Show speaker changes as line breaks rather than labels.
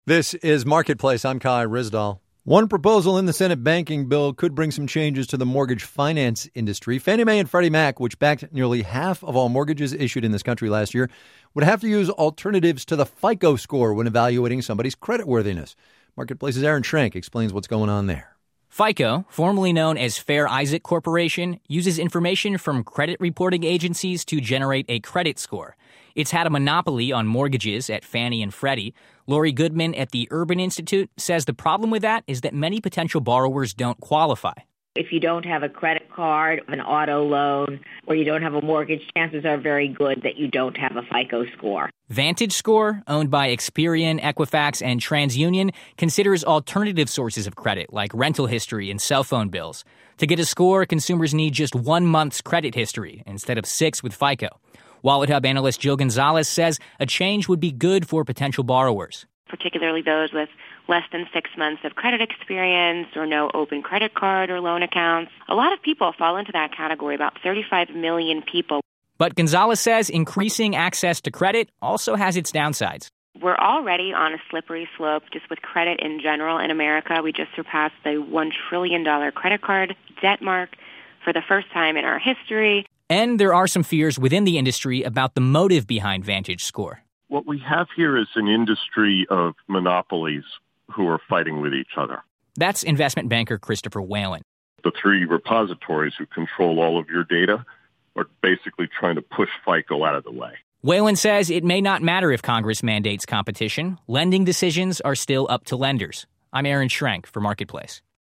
This is Marketplace. I'm Kai Ryssdal. One proposal in the Senate banking bill could bring some changes to the mortgage finance industry. Fannie Mae and Freddie Mac, which backed nearly half of all mortgages issued in this country last year, would have to use alternatives to the FICO score when evaluating somebody's creditworthiness. Marketplace's Aaron Schrank explains what's going on there.
FICO, formerly known as Fair Isaac Corporation, uses information from credit reporting agencies to generate a credit score. It's had a monopoly on mortgages at Fannie and Freddie. Lori Goodman at the Urban Institute says the problem with that is that many potential borrowers don't qualify.
If you don't have a credit card, an auto loan, or you don't have a mortgage, chances are very good that you don't have a FICO score.
VantageScore, owned by Experian, Equifax, and TransUnion, considers alternative sources of credit like rental history and cell phone bills. To get a score, consumers need just 1 month's credit history instead of 6 with FICO. WalletHub analyst Jill Gonzalez says a change would be good for potential borrowers,
particularly those with less than 6 months of credit experience or no open credit card or loan accounts. A lot of people fall into that category, about 35 million people.
But Gonzalez says increasing access to credit also has its downsides.
We're already on a slippery slope just with credit in general in America. We just surpassed the $1 trillion credit card debt mark for the first time in our history.
And there are some fears within the industry about the motive behind VantageScore.
What we have here is an industry of monopolies who are fighting with each other.
That's investment banker Christopher Whalen.
The three repositories who control all of your data are basically trying to push FICO out of the way.
Whalen says it may not matter if Congress mandates competition. Lending decisions are still up to lenders. I'm Aaron Schrank for Marketplace.